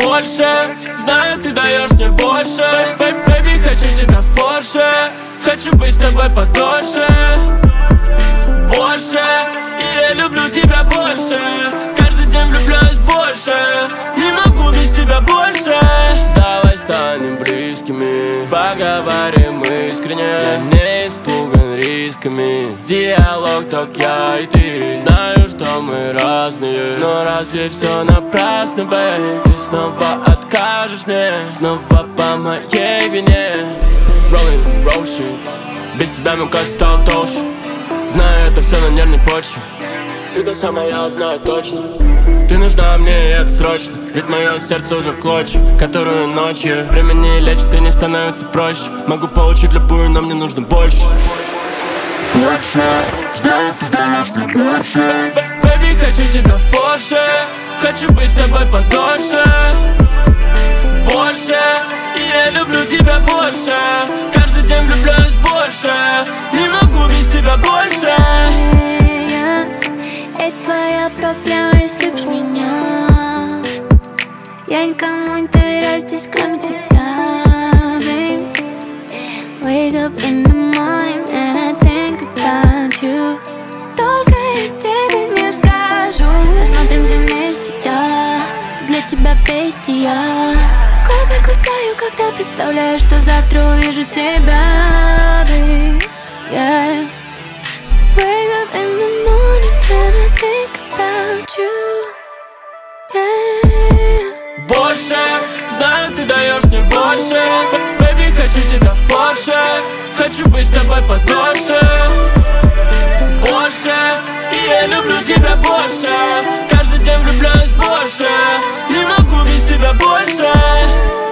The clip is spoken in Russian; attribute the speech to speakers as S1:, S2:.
S1: больше. Знаю, ты даешь мне больше. Baby, хочу тебя в Порше. Хочу быть с тобой подольше. Больше. И я люблю тебя больше. Каждый день влюбляюсь больше. Не могу без тебя больше. Давай станем близкими, поговорим искренне. Я не испуган рисками. Диалог только я и ты. Знаю, что мы разные, но разве все напрасно, бэй? Ты снова откажешь мне, снова по моей вине. Rolling, roll shit. Без тебя мой кайф стал толще. Знаю, это все на нервной почве. Ты та самая, я знаю точно. Ты нужна мне, и это срочно. Ведь мое сердце уже в клочья. Которую ночью время не лечит и не становится проще. Могу получить любую, но мне нужно больше. Больше, знаю, ты даешь мне больше. Baby, хочу тебя в Порше. Хочу быть с тобой подольше. Больше, и я люблю тебя больше. Каждый день влюбляюсь больше. Не могу без тебя больше.
S2: Твоя проблема, если любишь меня. Я никому не доверяю здесь, кроме тебя, babe. Wake up in the morning and I think about you. Только я тебе не скажу. Посмотримся вместе, я для тебя бестия. Губы кусаю, когда представляю, что завтра увижу тебя, babe. Yeah. Wake up in the morning and I think about you. Yeah.
S1: Больше, знаю, ты даешь мне больше. Baby, хочу тебя в Порше. Хочу быть с тобой подольше. Больше, и я люблю тебя больше. Каждый день влюбляюсь больше. Не могу без тебя больше.